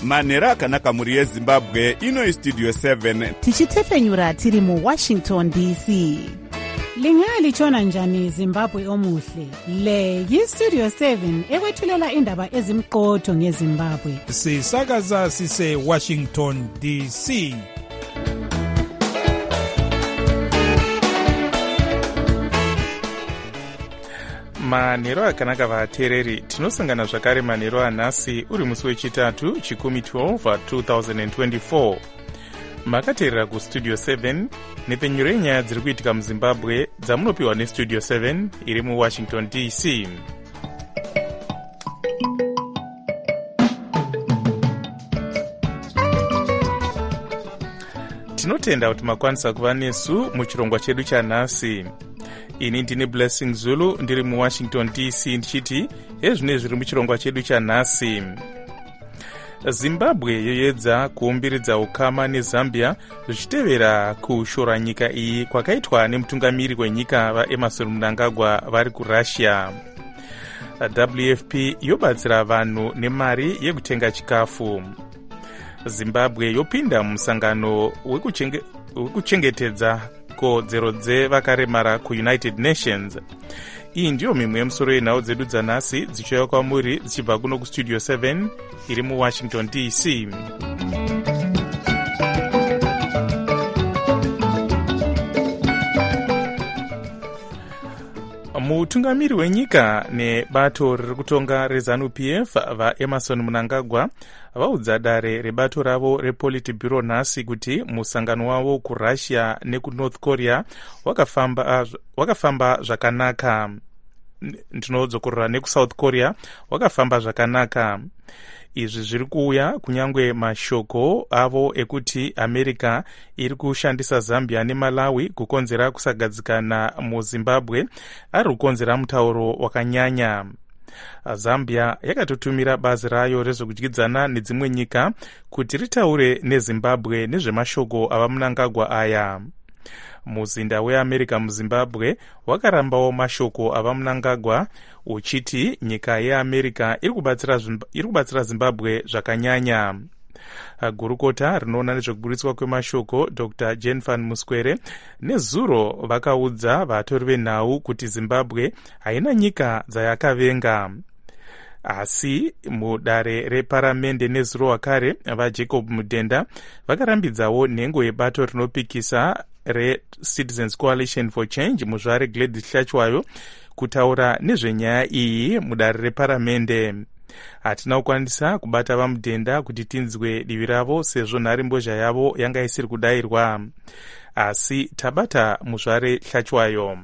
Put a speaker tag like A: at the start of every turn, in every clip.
A: manhero akanaka mhuri yezimbabwe. Ino Studio 7
B: tichitefenyura tiri muWashington DC.
C: Lingalitshona njani Zimbabwe omuhle? Le yiStudio 7 ekwethulela indaba ezimqotho ngeZimbabwe.
D: Sisakaza sise Washington DC.
E: manhero akanaka vateereri, tinosangana zvakare manhero anhasi uri musi wechitatu chikumi 12 2024. makateerera kustudio 7 nepfenyuro yenyaya dziri kuitika muzimbabwe dzamunopiwa nestudio 7 iri muwashington DC. tinotenda kuti makwanisa kuva nesu muchirongwa chedu chanhasi. ini ndine Blessing Zulu ndiri muwashington DC ndichiti ezvine zviri muchirongwa chedu chanhasi. zimbabwe yoedza kuumbiridza ukama nezambia zvichitevera kushora nyika iyi kwakaitwa nemutungamiri wenyika vaEmmerson Mnangagwa vari kurussia. WFP yobatsira vanhu nemari yekutenga chikafu. zimbabwe yopinda mumusangano wekuchengetedza kodzero dzevakaremara kuUnited Nations. iyi ndiyo mimwe yemusoro yenhau dzedu dzanhasi dzichauya kwamuri dzichibva kuno kustudio 7 iri muwashington DC. mutungamiri wenyika nebato riri kutonga reZANU-PF vaEmmerson Mnangagwa vaudza dare rebato ravo rePolitburo nhasi kuti musangano wavo kuRussia nekuNorth Korea wakafamba zvakanaka. ndinodzokorora nekuSouth Korea wakafamba zvakanaka. izvi zviri kuuya kunyangwe mashoko avo ekuti America iri kushandisa Zambia neMalawi kukonzera kusagadzikana muZimbabwe ari kukonzera mutauro wakanyanya. Zambia yakatotumira bazi rayo rezvekudyidzana nedzimwe nyika kuti ritaure neZimbabwe nezvemashoko ava Mnangagwa aya. muzinda weAmerica muZimbabwe wakarambawo mashoko ava Mnangagwa uchiti nyika yeAmerica iri kubatsira Zimbabwe zvakanyanya. gurukota rinoona nezvekuburitswa kwemashoko Dr. Jane Van Muskwere nezuro vakaudza vatori venhau kuti Zimbabwe haina nyika dzayakavenga. asi mudare reparamende nezuro wakare vaJacob Mudenda vakarambidzawo nhengo yebato rinopikisa reCitizens Coalition for Change muzvare Gladys Hlachwayo kutaura nezvenyaya iyi mudare reparamende. hatina kukwanisa kubata vaMudenda kuti tinzwe divi ravo sezvo nharimbozha yavo yanga isiri kudayirwa, asi tabata muzvare Hlachwayo.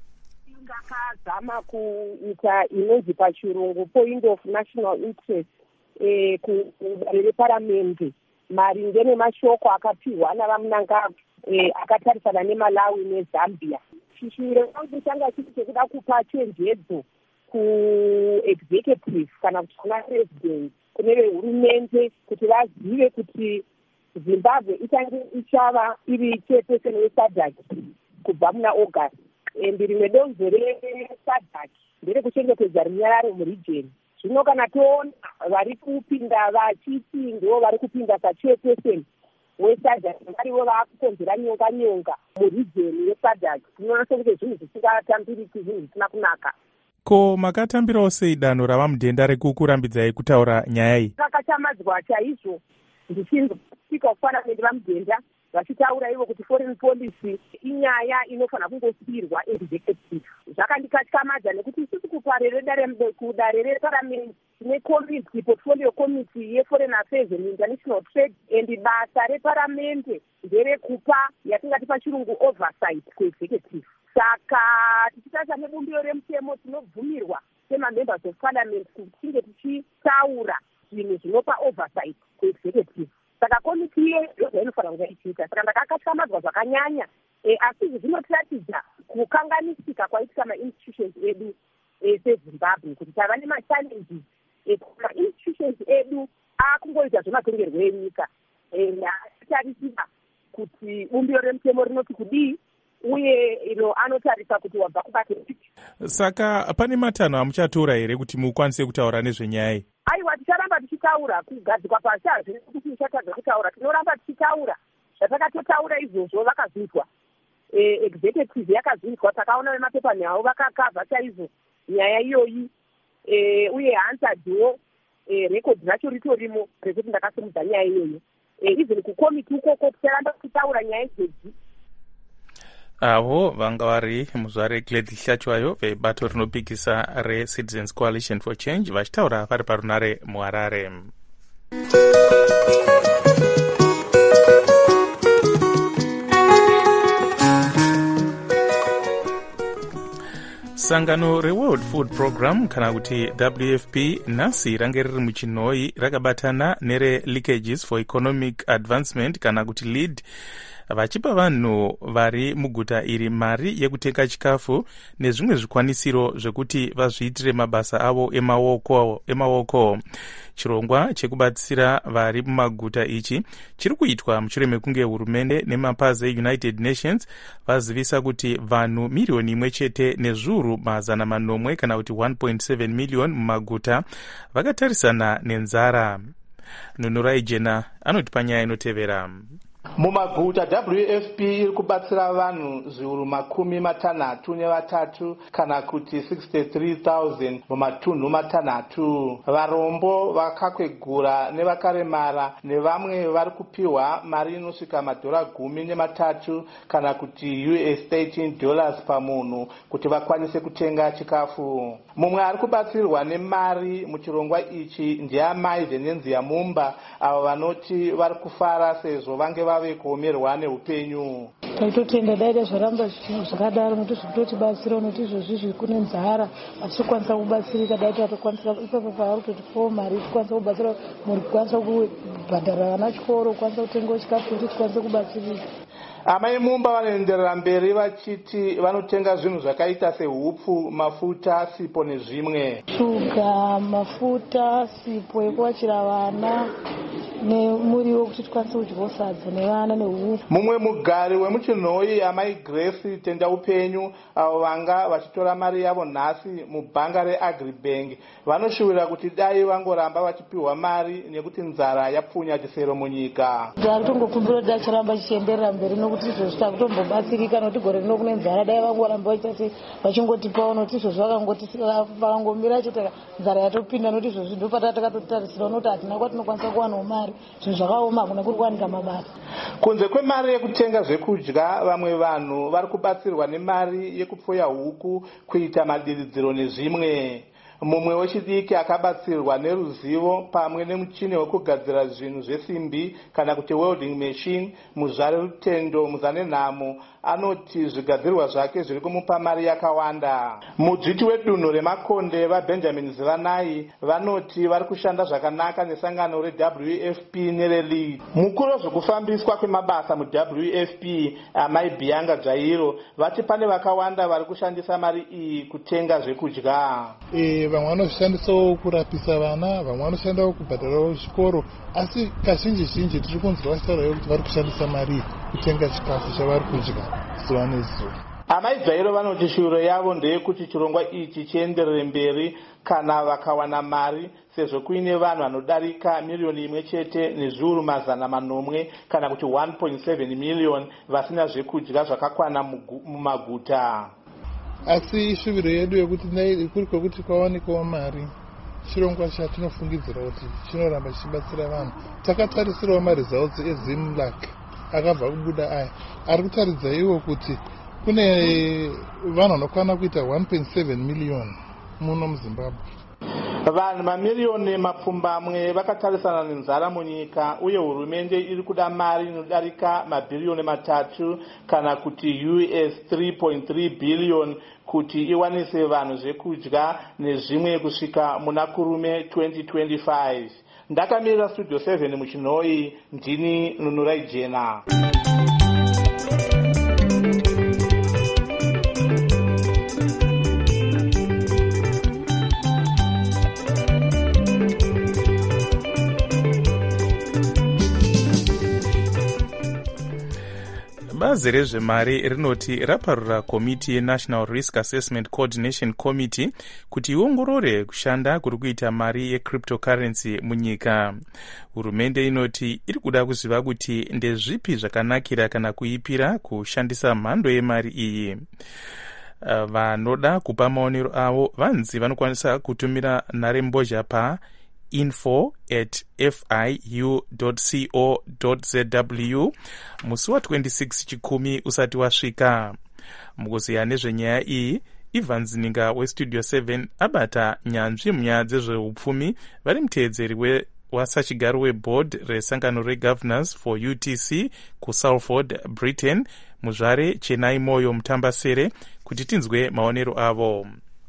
F: Zama kuita inonzi pachirungu point of national interest kudare reparamende maringe nemashoko akapiwa navaMnangagwa akatarisana neMalawi neZambia. chishiro changu changa chiri chekuda kupa chenjedzo kuexecutive kana kuti kuna president kune vehurumende kuti vazive kuti Zimbabwe ichava iri chairperson weSADC kubva muna August. rimwe donzo reSADC nderekuchengetedza runyararo muregion. zvino kana toona vari kupinda vachiti ndo vari kupinda sachairperson weSADC varivo vaakukonzera nyonga muregion yeSADC. tinoona sekuti zvinhu zvisingatambiriki, zvinhu zvisina kunaka.
E: ko makatambirawo sei danho ravaMudenda rekukurambidzai kutaura nyaya iyi?
F: kakachamadzwa chaizvo ndichisvika kufanamende vaMudenda vachitaura ivo kuti foreign policy inyaya inofanira kungosiyirwa executive. zvakandikatyamadza nekuti isusu kudare reparamende tine committee, portfolio committee yeforeign affairs and international trade, and basa reparamende nderekupa yatingati pachirungu oversight kuexecutive. saka tichitarisa nebumbiro remutemo tinobvumirwa semamembers of parliament kuti tinge tichitaura zvinhu zvinopa oversight kuexecutive. saka komiti iyoyo inofanira kunge ichiita. saka ndakakatyamadza zvakanyanya, asi izvi zvinotiratidza kukanganisika kwaitika mainstitutions edu seZimbabwe, kuti tava nemachallenges mainstitutions edu akungoita zvematongerwo enyika. Atarisira kuti bumbiro remutemo rinoti kudii uye anotarisa kuti wabva kubata.
E: saka pane matanho amuchatora here kuti mukwanise kutaura nezvenyaya?
F: aiwa, ticharamba tichitaura kugadzikwa pasi hazviri kuti tichatadza kutaura, tinoramba tichitaura zvatakatotaura izvozvo. Vakazvinzwa executive yakazvinzwa, takaona vemapepanhau vakakavha chaizvo nyaya iyoyi, uye hansadhiwo rekodhi racho ritorimo rekuti ndakasimudza nyaya iyoyi. Even kukomiti ukoko ticharamba tichitaura nyaya idzodzi.
E: avo vanga vari muzvare Gladys Hlachwayo vebato rinopikisa reCitizens Coalition for Change vachitaura vari parunare muHarare. Sangano reWorld Food Program kana kuti WFP nhasi range riri muchinhoi rakabatana nereLeakages for Economic Advancement kana kuti LEAD vachipa vanhu vari muguta iri mari yekutenga chikafu nezvimwe zvikwanisiro zvekuti vazviitire mabasa avo emaoko. Chirongwa chekubatsira vari mumaguta ichi chiri kuitwa mushure mekunge hurumende nemapazi eUnited Nations vazivisa kuti vanhu miriyoni 1.9 kana kuti 1.7 million mumaguta vakatarisana nenzara. Nunurai Jena anoti panyaya inotevera.
G: Mumaguta WFP iri kubatsira vanhu zviuru 63 kana kuti 63,000 mumatunhu 6. Varombo, vakakwegura nevakaremara nevamwe vari kupiwa mari inosvika $13 kana kuti $13 pamunhu kuti vakwanise kutenga chikafu. Mumwe ari kubatsirwa nemari muchirongwa ichi ndiamai venenzi yaMumba, avo vanoti vari kufara sezvo vange vave kuomerwa neupenyu.
H: Taitotenda daida zvaramba zvakadaro nokuti zvitotibatsira nokuti izvozvi kune nzara atikwanisa kubatsirika. Daita tokwanisa ipapo paari 24 mari tikwanisa kubatsira muri kukwanisa kubhadhara vana chikoro, kwanisa kutenga chikafu kuti tikwanisa kubatsirika.
G: Amai Mumba vanoenderera mberi vachiti vanotenga zvinhu zvakaita sehupfu, mafuta, sipo nezvimwe.
H: Shuga, mafuta, sipo yekuvachira vana nemuriwo kuti tikwanise kudya sadza nevana nehupfu.
G: Mumwe mugari wemuchinhoi amai Grace Tenda Upenyu, avo vanga vachitora mari yavo nhasi mubhanga reAgribank, vanoshuwira kuti dai vangoramba vachipiwa mari nekuti nzara yapfunya chisero munyika.
H: Nzara tongokumbira kuti achiramba chichienderera mberi nokuti izvozvi takutombobatsirika nokuti gore rino kune nzara, dai vangoramba vachingotipawo nokuti izvozvi vakangomira chete nzara yatopinda nokuti izvozvi ndopatakatotarisira nokuti hatina kwatinokwanisa kuwanawo mari, zvinhu zvakaoma hakuna kuri kuwanika mabasa.
G: Kunze kwemari yekutenga zvekudya, vamwe vanhu vari kubatsirwa nemari yekupfuya huku, kuita madiridziro nezvimwe. Mumwe wechidiki akabatsirwa neruzivo pamwe nemuchini wekugadzira zvinhu zvesimbi kana kuti welding machine muzvare Rutendo Muzanenhamo, anoti zvigadzirwa zvake zviri kumupa mari yakawanda. Mudzviti wedunhu reMakonde vaBenjamin Zivanai vanoti vari kushanda zvakanaka nesangano reWFP nereLEAD. Mukuru wezvekufambiswa kwemabasa muWFP amai Bianga Jairo vati pane vakawanda vari kushandisa mari iyi kutenga zvekudya.
I: Vamwe vanoshandisawo kurapisa vana, vamwe vanoshandawo kubhadharawo chikoro, asi kazhinji zhinji tiri kunzwa vachitaurawo kuti vari kushandisa mari kutenga chikafu chavari kudya zuva nezuva.
G: Amai Jairo vanoti shuro yavo ndeyekuti chirongwa ichi chienderere mberi kana vakawana mari, sezvo kuine vanhu vanodarika miriyoni 1.9 kana kuti 1.7 million vasina zvekudya zvakakwana mumaguta.
I: Asi ishuviro yedu yekuti kuri kwekuti kwawanikawo mari, chirongwa chatinofungidzira kuti chinoramba chichibatsira vanhu. Takatarisirawo maresults eZimlac akabva kubuda aya ari kutaridza iwo kuti kune vanhu vanokwana kuita 1.7 million muno muZimbabwe.
G: Vanhu mamiriyoni mapfumbamwe vakatarisana nenzara munyika, uye hurumende iri kuda mari inodarika mabhiriyoni 3 kana kuti $3.3 billion kuti iwanise vanhu zvekudya nezvimwe kusvika muna kurume 2025. Ndakamirira Studio 7 muchinhoi, ndini Nunurai Jena.
E: bazi rezvemari rinoti raparura komiti yenational risk assessment coordination committee kuti iongorore kushanda kuri kuita mari yecryptocurrency munyika. Hurumende inoti iri kuda kuziva kuti ndezvipi zvakanakira kana kuipira kushandisa mhando yemari iyi. Vanoda kupa maonero avo vanzi vanokwanisa kutumira nharembozha pa info@fiu.co.zw musi wa26 Chikumi usati wasvika. Mukuziya nezvenyaya iyi, Ivan Zininga westudio 7 abata nyanzvi munyaya dzezveupfumi vari muteedzeri wasachigaro weboard resangano regovernors for UTC kuSalford, Britain, muzvare Chenai Moyo Mutambasere, kuti tinzwe maonero avo.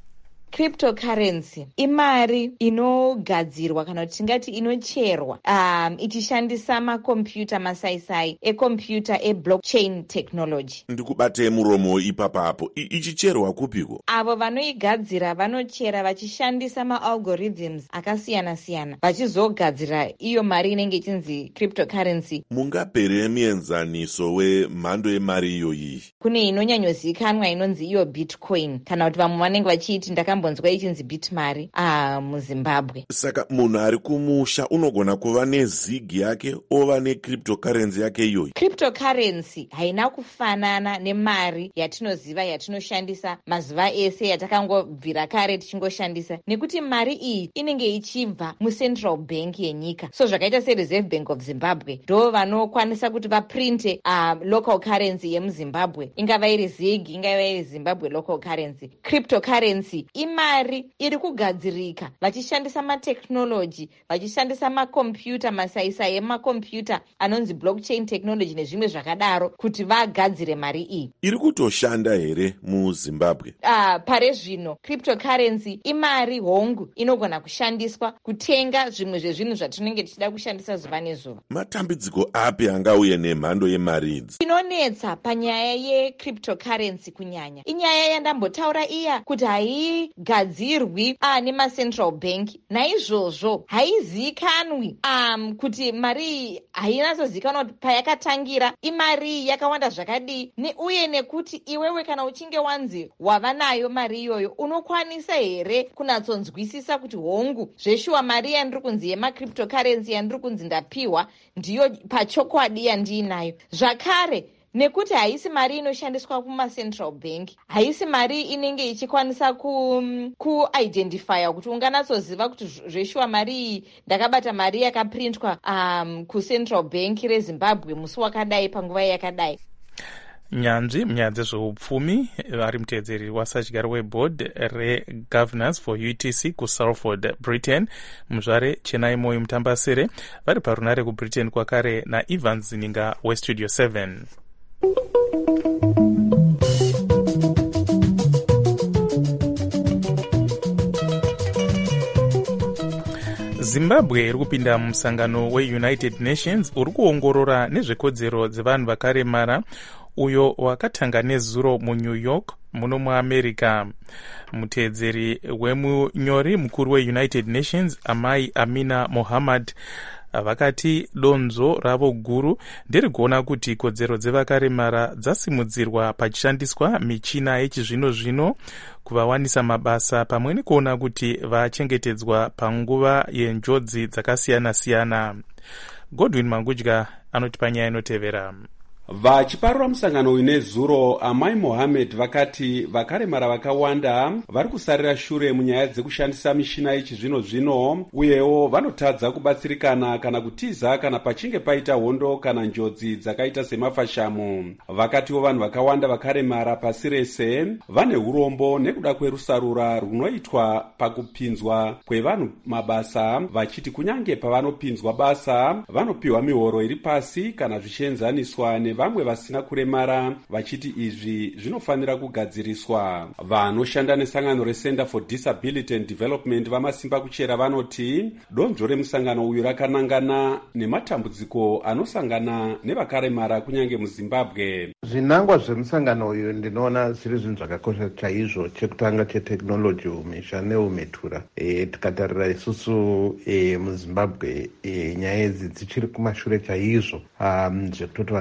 J: Cryptocurrency imari inogadzirwa kana kuti tingati inocherwa ichishandisa makombiyuta masaisai ekombiyuta eblockchain technology.
K: Ndikubate muromo ipapapo, ichicherwa kupiko?
J: Avo vanoigadzira vanochera vachishandisa maalgorithms akasiyana-siyana vachizogadzira iyo mari inenge ichinzi cryptocurrency.
K: Mungapere muenzaniso wemhando yemari iyoyi?
J: Kune inonyanyozikanwa inonzi iyo bitcoin, kana kuti vamwe vanenge vachiti ndakambonzwa ichinzi bitmari muZimbabwe.
K: Saka munhu ari kumusha unogona kuva nezigi yake ova necryptocurrency yake iyoyi?
J: Cryptocurrency haina kufanana nemari yatinoziva yatinoshandisa mazuva ese yatakangobvira kare tichingoshandisa, nekuti mari iyi inenge ichibva muCentral Bank yenyika. So zvakaita seReserve Bank of Zimbabwe ndo vanokwanisa kuti vaprinte local currency yemuZimbabwe, ingava iri zig, ingava iri Zimbabwe local currency. Cryptocurrency imari iri kugadzirika vachishandisa mateknoloji, vachishandisa makombiyuta masaisai emakombiyuta anonzi blockchain technology nezvimwe zvakadaro kuti vagadzire mari iyi.
K: Iri kutoshanda here muZimbabwe?
J: Pare zvino cryptocurrency imari hongu inogona kushandiswa kutenga zvimwe zvezvinhu zvatinenge tichida kushandisa zuva nezuva.
K: Matambudziko api angauye nemhando yemari idzi?
J: Inonetsa panyaya yecryptocurrency kunyanya inyaya yandambotaura iya kuti haigadzirwi nemacentral bank, naizvozvo haizikanwi kuti mari hainatsozikanwa kuti payakatangira imari yakawanda zvakadii, uye nekuti iwewe kana uchinge wanzi wava nayo mari iyoyo unokwanisa here kunatsonzwisisa kuti hongu zveshuwa mari yandiri kunzi yemacryptocurrency yandiri kunzi ndapiwa ndiyo pachokwadi yandiinayo. Zvakare nekuti haisi mari inoshandiswa kumacentral bank, haisi mari inenge ichikwanisa kuidentifya kuti unganatsoziva kuti zveshuwa mari iyi ndakabata mari yakaprintwa kuCentral Bank reZimbabwe musi wakadai panguva yakadai.
E: Nyanzvi munyaya dzezveupfumi vari muteedzeri wasachigaro weboard regovernors for UTC kuSalford, Britain, muzvare Chenai Moyo Mutambasere, vari parunare kuBritain kwakare naIvan Zininga westudio 7. Zimbabwe iri kupinda musangano weUnited Nations uri kuongorora nezvekodzero dzevanhu vakaremara uyo wakatanga nezuro muNew York muno muAmerica. Muteedzeri wemunyori mukuru weUnited Nations amai Amina Mohammed vakati donzo ravo guru nderikuona kuti kodzero dzevakaremara dzasimudzirwa pachishandiswa michina yechizvino-zvino kuvawanisa mabasa pamwe nekuona kuti vachengetedzwa panguva yenjodzi dzakasiyana-siyana. Godwin Mangudya anoti panyaya inotevera.
L: Vachiparura musangano nezuro, amai Mohammed vakati vakaremara vakawanda vari kusarira shure munyaya dzekushandisa mishina yechizvino-zvino, uyewo vanotadza kubatsirikana kana kutiza kana pachinge paita hondo kana njodzi dzakaita semafashamu. Vakatiwo vanhu vakawanda vakaremara pasi rese vane urombo nekuda kwerusarura runoitwa pakupinzwa kwevanhu mabasa, vachiti kunyange pavanopinzwa basa vanopiwa mihoro iri pasi kana zvichienzaniswa vamwe vasina kuremara, vachiti izvi zvinofanira kugadziriswa. Vanoshanda nesangano reCenter for Disability and Development vamasimba kuchera vanoti donzvo remusangano uyu rakanangana nematambudziko anosangana nevakaremara kunyange muZimbabwe.
M: Zvinangwa zvemusangano uyu ndinoona zviri zvinhu zvakakosha chaizvo. Chekutanga cheteknoloji umhizha neumhetura. Tikatarira isusu muZimbabwe nyaya idzi dzichiri kumashure chaizvo, zvekutoti vana vechikoro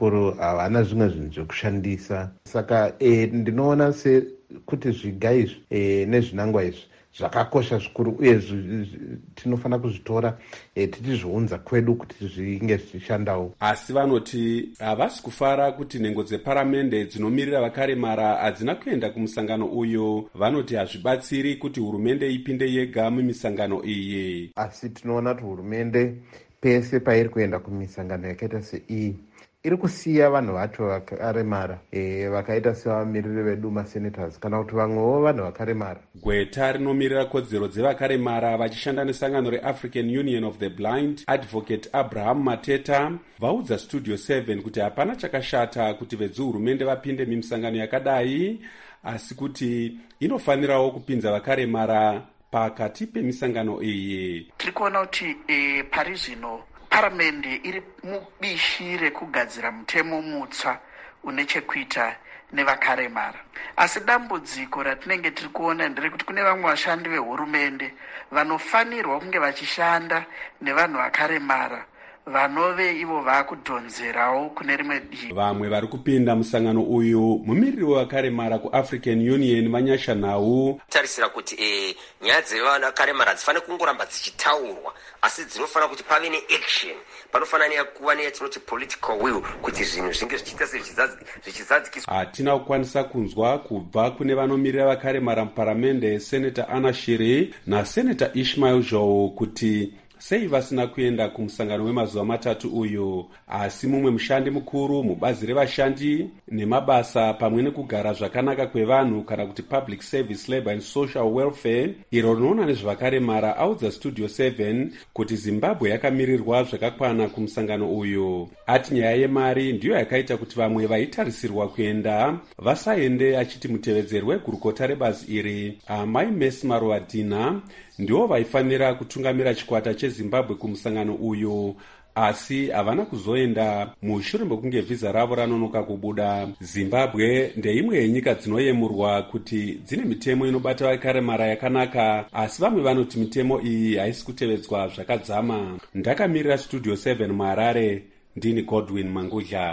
M: zvikuru havana zvimwe zvinhu zvekushandisa. Saka ndinoona sekuti zviga izvi nezvinangwa izvi zvakakosha zvikuru uye tinofanira kuzvitora tichizviunza kwedu kuti zvinge zvichishandawo.
L: Asi vanoti havasi kufara kuti nhengo dzeparamende dzinomirira vakaremara hadzina kuenda kumusangano uyu. Vanoti hazvibatsiri kuti hurumende ipinde yega mumisangano iyi.
M: Asi tinoona kuti hurumende pese pairi kuenda kumisangano yakaita seiyi iri kusiya vanhu vacho vakaremara vakaita sevamiririri vedu masenators kana kuti vamwewo vanhu vakaremara.
L: Gweta rinomirira kodzero dzevakaremara vachishanda nesangano reAfrican Union of the Blind, Advocate Abraham Mateta, vaudza Studio 7 kuti hapana chakashata kuti vedzihurumende vapinde mimisangano yakadai, asi kuti inofanirawo kupinza vakaremara pakati pemisangano iyi.
N: Tiri kuona kuti pari zvino paramende iri mubishi rekugadzira mutemo mutsva une chekuita nevakaremara. Asi dambudziko ratinenge tiri kuona nderekuti kune vamwe vashandi vehurumende vanofanirwa kunge vachishanda nevanhu vakaremara vanove ivo vaakudhonzerawo kune rimwe divi.
L: Vamwe vari kupinda musangano uyu mumiriri wavakaremara kuAfrican Union Manyasha Nhau
O: tarisira kuti nyaya dzevanakaremara dzifane kungoramba dzichitaurwa, asi dzinofanira kuti pave neaction, panofanira kuva neyatinoti political will kuti zvinhu zvinge zvichiita zvichizadzikiswa.
L: Hatina kukwanisa kunzwa kubva kune vanomirira vakaremara muparamende Senator Anna Shiri naSenator Ishmael Zhou kuti sei vasina kuenda kumusangano wemazuva matatu uyu. Asi mumwe mushandi mukuru mubazi revashandi nemabasa pamwe nekugara zvakanaka kwevanhu kana kuti Public Service Labour and Social Welfare iro rinoona nezvavakaremara audza Studio 7 kuti Zimbabwe yakamirirwa zvakakwana kumusangano uyu. Ati nyaya yemari ndiyo yakaita kuti vamwe vaitarisirwa kuenda vasaende, achiti mutevedzeri wegurukota rebazi iri Amai Mercy Maruadina ndiwo vaifanira kutungamira chikwata cheZimbabwe kumusangano uyu, asi havana kuzoenda mushure mekunge vhiza ravo ranonoka kubuda. Zimbabwe ndeimwe yenyika dzinoyemurwa kuti dzine mitemo inobata vakaremara yakanaka, asi vamwe vanoti mitemo iyi haisi kutevedzwa zvakadzama. Ndakamirira Studio 7 muHarare, ndini Godwin Mangudla.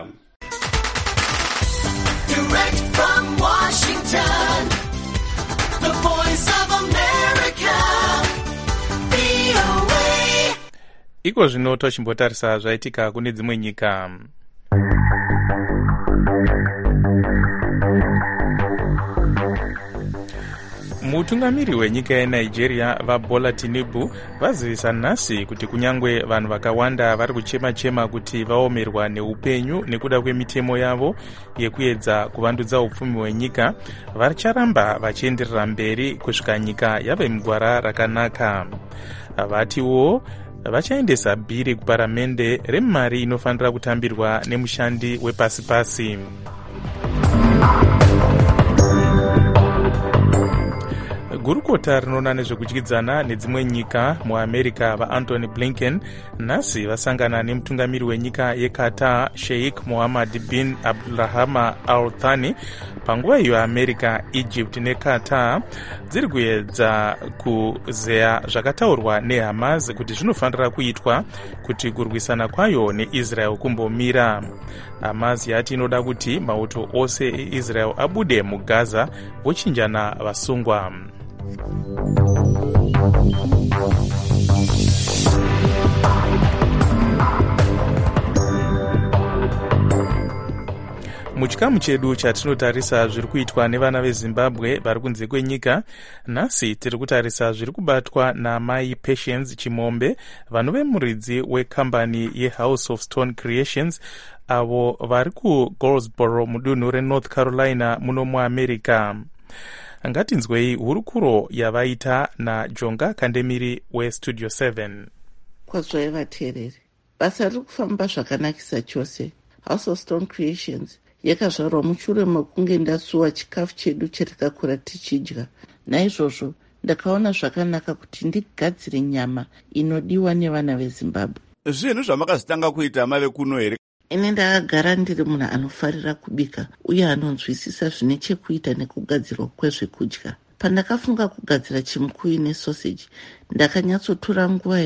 P: Direct from Washington, the voice of America.
E: Iko zvino tochimbotarisa zvaitika kune dzimwe nyika. Mutungamiri wenyika yeNigeria vaBola Tinubu vazivisa nhasi kuti kunyangwe vanhu vakawanda vari kuchema-chema kuti vaomerwa neupenyu nekuda kwemitemo yavo yekuedza kuvandudza upfumi hwenyika, vacharamba vachienderera mberi kusvika nyika yave mugwara rakanaka. Vatiwo vachaendesa bhiri kuparamende remari inofanira kutambirwa nemushandi wepasi-pasi. Gurukota rinoona nezvekudyidzana nedzimwe nyika muAmerica vaAntony Blinken nhasi vasangana nemutungamiri wenyika yeQatar Sheikh Mohammed bin Abdulrahman Al Thani. Panguva iyo America, Egypt neQatar dziri kuedza kuzeya zvakataurwa neHamas kuti zvinofanira kuitwa kuti kurwisana kwayo neIsrael kumbomira. Hamas yati inoda kuti mauto ose eIsrael abude muGaza vochinjana vasungwa. Muchikamu chedu chatinotarisa zviri kuitwa nevana veZimbabwe vari kunze kwenyika, nhasi tiri kutarisa zviri kubatwa naMai Patience Chimombe, vanhu vemuridzi wekambani yeHouse of Stone Creations, avo vari kuGoldsboro mudunhu reNorth Carolina muno muAmerica. Ngatinzwei hurukuro yavaita naJonga Kandemiri weStudio 7.
Q: Kwazvai vateereri, basa riri kufamba zvakanakisa chose. House of Stone Creations yakazvarwa mushure mekunge ndasuwa chikafu chedu chatakakura tichidya. Naizvozvo ndakaona zvakanaka kuti ndigadzire nyama inodiwa nevana veZimbabwe.
A: Zvinhu zvamakazitanga kuita mave kuno here?
Q: Ine ndakagara ndiri munhu anofarira kubika uye anonzwisisa zvine chekuita nekugadzirwa kwezvekudya. Pandakafunga kugadzira chimukuyi nesoseji, ndakanyatsotora nguva yangu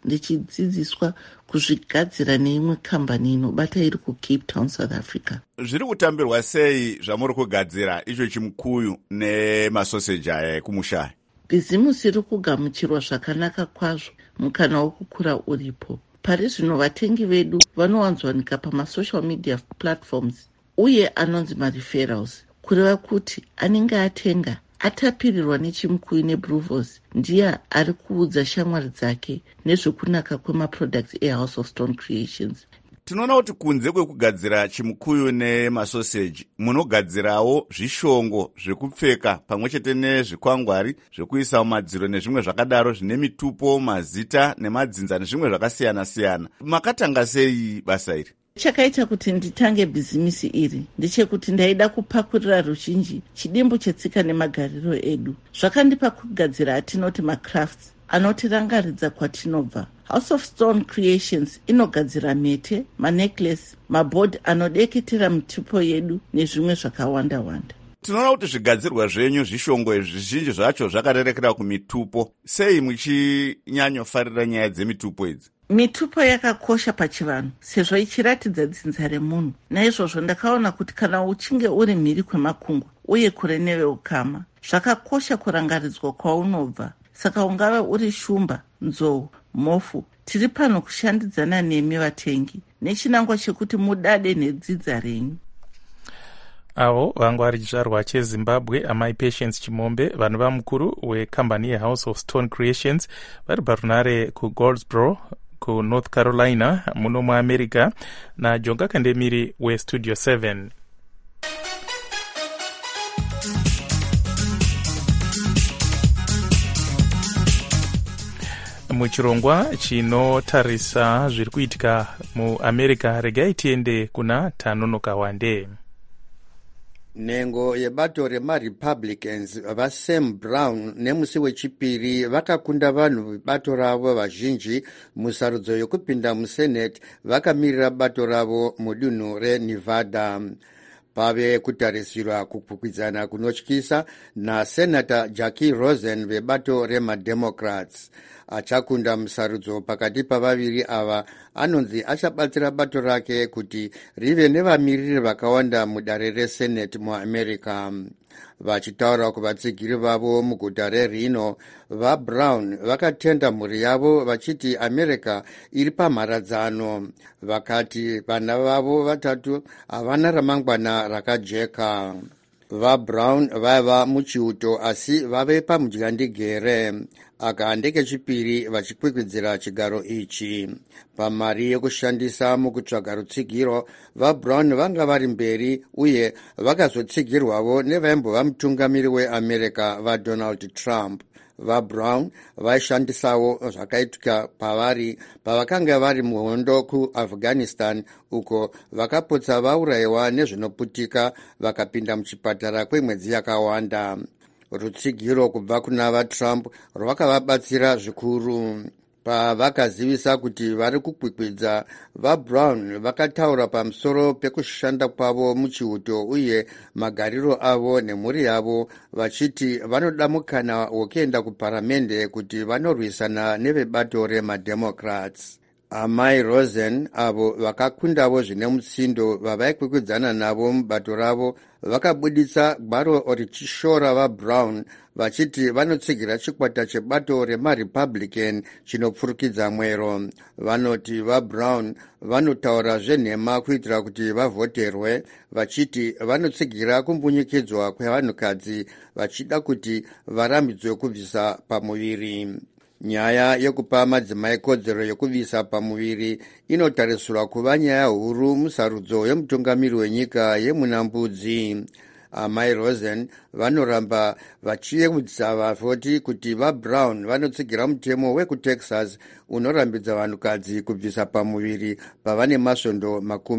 Q: ndichidzidziswa kuzvigadzira neimwe kambani inobata iri kucape town, south africa.
A: Zviri kutambirwa sei zvamuri kugadzira icho chimukuyu nemasoseji aya ekumusha?
Q: Bhizimusi iri kugamuchirwa zvakanaka kwazvo, mukana wokukura uripo. Pari zvino vatengi vedu vanowanzowanika pamasocial media platforms uye anonzi mareferrals, kureva kuti anenge atenga atapirirwa nechimukuyu nebruvos ndiye ari kuudza shamwari dzake nezvekunaka kwemaproducts eHouse of Stone Creations.
A: Tinoona kuti kunze kwekugadzira chimukuyu nemasoseji munogadzirawo zvishongo zvekupfeka pamwe chete nezvikwangwari zvekuisa mumadziro nezvimwe zvakadaro zvine mitupo, mazita nemadzinza nezvimwe zvakasiyana-siyana. Makatanga sei basa iri?
Q: Chakaita kuti nditange bhizimisi iri ndechekuti ndaida kupakurira ruzhinji chidimbu chetsika nemagariro edu. Zvakandipa kugadzira atinoti macrafts anotirangaridza kwatinobva. House of Stone Creations inogadzira mhete, manecklace, mabhodhi anodeketera mitupo yedu nezvimwe zvakawanda-wanda.
A: Tinoona kuti zvigadzirwa zvenyu zvishongo izvi zvizhinji zvacho zvakarerekera kumitupo. Sei muchinyanyofarira nyaya dzemitupo idzi?
Q: Mitupo yakakosha pachivanhu sezvo ichiratidza dzinza remunhu. Naizvozvo ndakaona kuti kana uchinge uri mhiri kwemakungwa uye kure neveukama, zvakakosha kurangaridzwa kwaunobva. Saka ungave uri shumba, nzou, mofu, tiri pano kushandidzana nemi vatengi nechinangwa chekuti mudade nedzidza renyu.
E: Avo vanga vari chizvarwa chezimbabwe amai Patience Chimombe, vanhu vamukuru wekambani yeHouse of Stone Creations, vari parunare kuGoldsboro kuNorth Carolina muno muAmerica, naJonga Kandemiri weStudio 7. Muchirongwa chinotarisa zviri kuitika muAmerica, regai tiende kuna Tanonoka Wande.
R: Nhengo yebato remaRepublicans vaSam Brown nemusi wechipiri vakakunda vanhu vebato ravo vazhinji musarudzo yokupinda muSenate vakamirira bato ravo mudunhu reNevada. Pave kutarisirwa kukwikwidzana kunotyisa naSenator Jackie Rosen vebato remademocrats. Achakunda musarudzo pakati pavaviri ava anonzi achabatsira bato rake kuti rive nevamiriri vakawanda mudare reSenate muAmerica. Vachitaura kuvatsigiri vavo muguta reReno, vaBrown vakatenda mhuri yavo vachiti America iri pamharadzano. Vakati vana vavo vatatu havana ramangwana rakajeka. VaBrown vaiva muchiuto asi vave pamudyandigere. Aka ndekechipiri vachikwikwidzira chigaro ichi. Pamari yekushandisa mukutsvaga rutsigiro, vaBrown vanga vari mberi uye vakazotsigirwavo nevaimbova mutungamiri weAmerica vaDonald Trump. VaBrown vaishandisawo zvakaitika pavari pavakanga vari muhondo kuAfghanistan, uko vakapotsa vaurayiwa nezvinoputika vakapinda muchipatara kwemwedzi yakawanda. Rutsigiro kubva kuna vaTrump rwakavabatsira zvikuru. Pavakazivisa kuti vari kukwikwidza, vaBrown vakataura pamusoro pekushanda kwavo muchiuto uye magariro avo nemhuri yavo, vachiti vanoda mukana wokuenda kuparamende kuti vanorwisana nevebato remademocrats. Amai Rosen, avo vakakundavo zvine mutsindo vavaikwikwidzana navo mubato ravo, vakabuditsa gwaro richishora vaBrown vachiti vanotsigira chikwata chebato remaRepublican chinopfurukidza mwero. Vanoti vaBrown vanotaura zvenhema kuitira kuti vavhoterwe, vachiti vanotsigira kumbunyikidzwa kwevanhukadzi vachida kuti varambidzwe kubvisa pamuviri. Nyaya yekupa madzimai kodzero yokuvisa pamuviri inotarisirwa kuva nyaya huru musarudzo yemutungamiri wenyika yemunambudzi. Amai Rosen vanoramba vachiyemutsa vavhoti kuti vaBrown vanotsigira mutemo wekuTexas unorambidza vanhukadzi kubvisa pamuviri pavane masvondo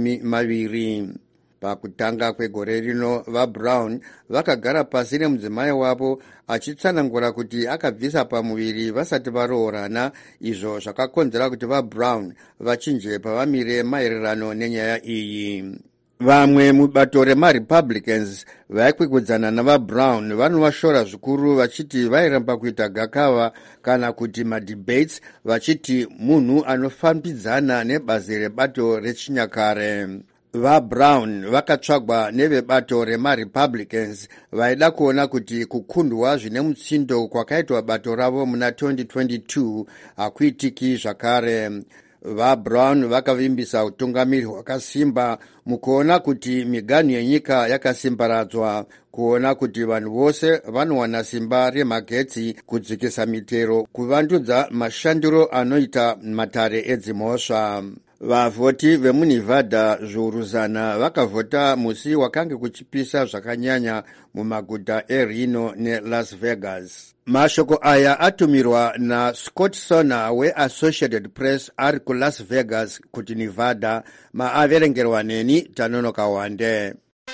R: 20. Pakutanga kwegore rino, vaBrown vakagara pasi nemudzimai wavo achitsanangura kuti akabvisa pamuviri vasati varoorana, izvo zvakakonzera kuti vaBrown vachinje pavamire maererano nenyaya iyi. vamwe mubato remarepublicans vaikwikwidzaana navabrown vanovashora zvikuru vachiti vairamba kuita gakava kana kuti madebates vachiti munhu anofambidzana nebazi rebato rechinyakare. VaBrown vakatsvagwa nevebato remarepublicans vaida kuona kuti kukundwa zvine mutsindo kwakaitwa bato ravo muna 2022 hakuitiki zvakare. VaBrown vakavimbisa utungamiri hwakasimba mukuona kuti miganhu yenyika yakasimbaradzwa, kuona kuti vanhu vose vanowana simba remagetsi, kudzikisa mitero, kuvandudza mashandiro anoita matare edzimhosva. Vavhoti vemunevada zviuru zana vakavhota musi wakange kuchipisa zvakanyanya mumaguta eReno neLas Vegas. Mashoko aya atumirwa naScott Sonner weAssociated Press ari kuLas Vegas kuti Nevada. Maaverengerwa neni Tanonoka Wande.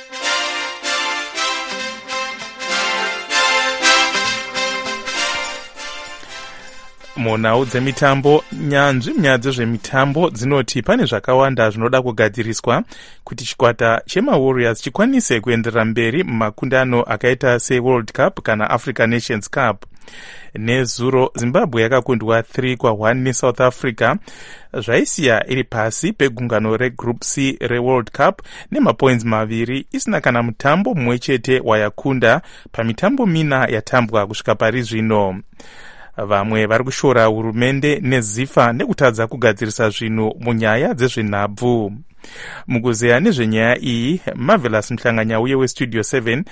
E: munhau dzemitambo, nyanzvi munyaya dzezvemitambo dzinoti pane zvakawanda zvinoda kugadziriswa kuti chikwata chemawarriors chikwanise kuenderera mberi mumakundano akaita seworld cup kana African Nations Cup. Nezuro Zimbabwe yakakundwa 3-1 neSouth Africa, zvaisiya iri pasi pegungano regroup C reworld cup nemapoints 2 isina kana mutambo mumwe chete wayakunda pamitambo 4 yatambwa kusvika pari zvino. Vamwe vari kushora hurumende nezifa nekutadza kugadzirisa zvinhu munyaya dzezvenhabvu. Mukuzeya nezvenyaya iyi, Marvelous Mhlanganyauye weStudio 7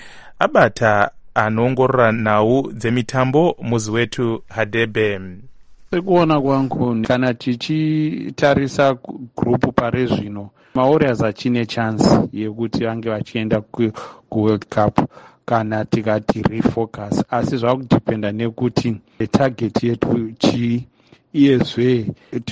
E: abata anoongorora nhau dzemitambo muzi wetu Hadebe.
S: Sekuona kwangu kana tichitarisa grupu pare zvino, mawarriors achine chance yekuti vange vachienda kuworld cup kana tikati refocus, asi zvakudipenda nekuti target yetu chii, iyezve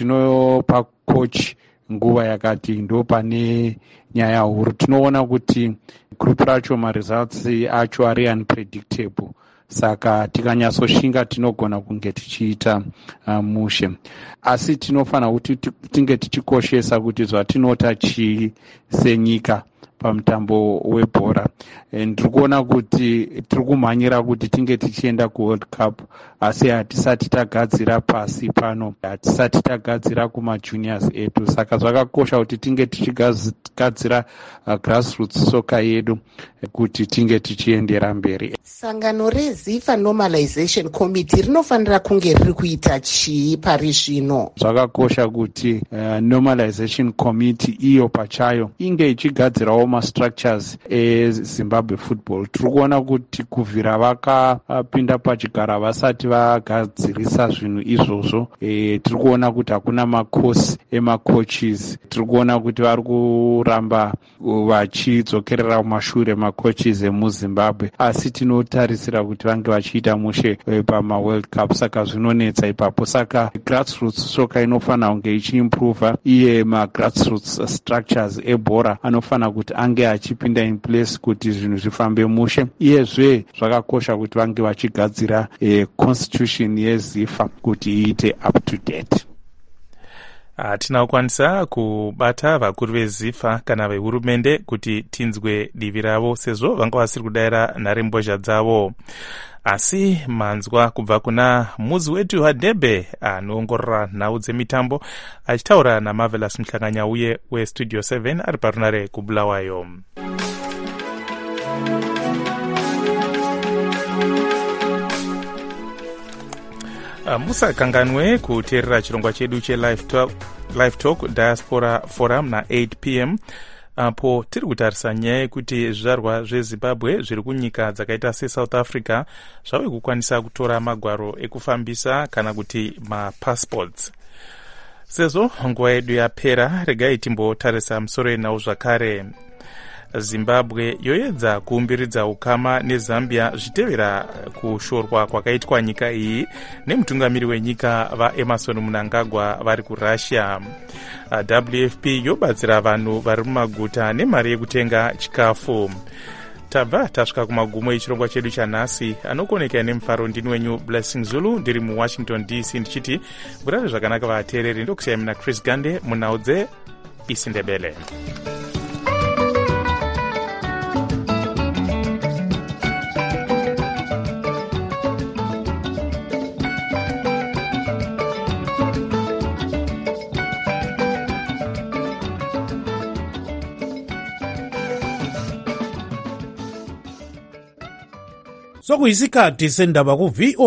S: tinopa coach nguva yakati ndo pane nyaya huru. Tinoona kuti group racho maresults acho ari unpredictable, saka tikanyatsoshinga tinogona kunge tichiita mushe, asi tinofanira kuti tinge tichikoshesa kuti zvatinota chii senyika pamutambo webhora. Ndiri kuona kuti tiri kumhanyira kuti tinge tichienda kuworld cup, asi hatisati tagadzira pasi pano, hatisati tagadzira kumajuniors edu, saka zvakakosha kuti tinge tichigadzira grassroots soccer yedu kuti tinge tichiendera mberi.
T: Sangano reZIFA Normalization Committee rinofanira kunge riri kuita chii pari zvino?
S: Zvakakosha kuti Normalization Committee iyo pachayo inge ichigadzirawo mastructures eZimbabwe football. Tiri kuona kuti kuvhira vakapinda pachigara vasati vagadzirisa zvinhu izvozvo, tiri kuona kuti hakuna makosi emacoaches, tiri kuona kuti vari kuramba vachidzokerera kumashure macoaches emuZimbabwe, asi tinotarisira kuti vange vachiita mushe pamaworld cup, saka zvinonetsa ipapo. Saka grassroots soccer inofanira kunge ichiimprove, iye magrassroots structures ebhora anofanira kuti ange achipinda in place kuti zvinhu zvifambe mushe. Iyezve zvakakosha kuti vange vachigadzira constitution yeZIFA kuti iite up to date.
E: Hatina kukwanisa kubata vakuru veZIFA kana vehurumende kuti tinzwe divi ravo, sezvo vanga vasiri kudayira nharembozha dzavo. Asi manzwa kubva kuna muzi wetu Hadebe anoongorora nhau dzemitambo achitaura naMarvelous Mhlanganyauye weStudio 7 ari parunare kuBulawayo. Musakanganwe kuteerera chirongwa chedu cheLive Talk Diaspora Forum na8 p.m. apo tiri kutarisa nyaya yekuti zvizvarwa zveZimbabwe zviri kunyika dzakaita seSouth Africa zvave kukwanisa kutora magwaro ekufambisa kana kuti mapassports. Sezvo nguva yedu yapera, regai timbotarisa musoro yenhau zvakare. Zimbabwe yoedza kuumbiridza ukama neZambia zvichitevera kushorwa kwakaitwa nyika iyi nemutungamiri wenyika vaEmerson Mnangagwa vari kuRussia. WFP yobatsira vanhu vari mumaguta nemari yekutenga chikafu. Tabva tasvika kumagumo echirongwa chedu chanhasi. Anokoneka nemufaro ndini wenyu Blessing Zulu, ndiri muWashington DC ndichiti murare zvakanaka vateereri. Ndokusiyai muna Chris Gande munhau dzeIsindebele.
D: sokuyisikhathi sendaba ku-VOA